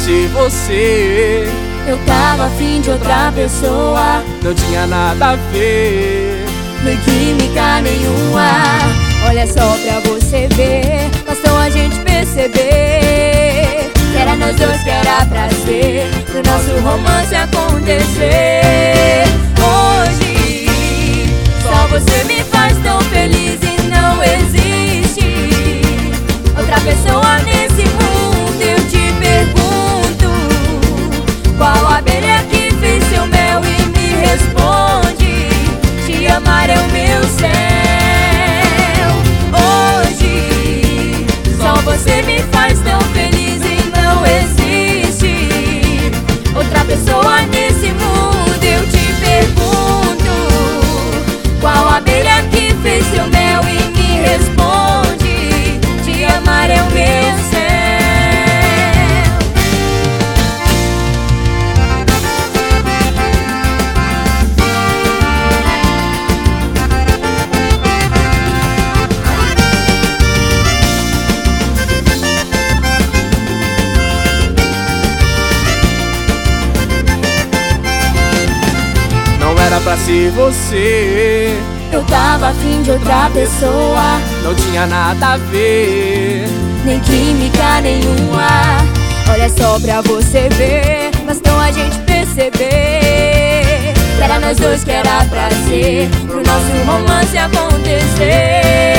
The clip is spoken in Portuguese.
ser você. Eu tava afim de outra pessoa, Não tinha nada a ver, nem química nenhuma. Olha só pra você ver, bastou a gente perceber que era nós dois, que era pra ser, pro nosso romance acontecer. Hoje, só você me faz tão feliz e não existe outra pessoa nesse mundo. Eu te pergunto, qual abelha que fez seu mel e me responde: te amar é o meu céu. Hoje, só você me faz tão feliz e não existe outra pessoa nesse mundo. Eu te pergunto, qual abelha que fez seu mel e me responde: te amar é o meu céu. Era pra ser você. Eu tava afim de outra pessoa, Não tinha nada a ver, nem química nenhuma. Olha só pra você ver, bastou a gente perceber que era nós dois, que era pra ser, pro nosso romance acontecer.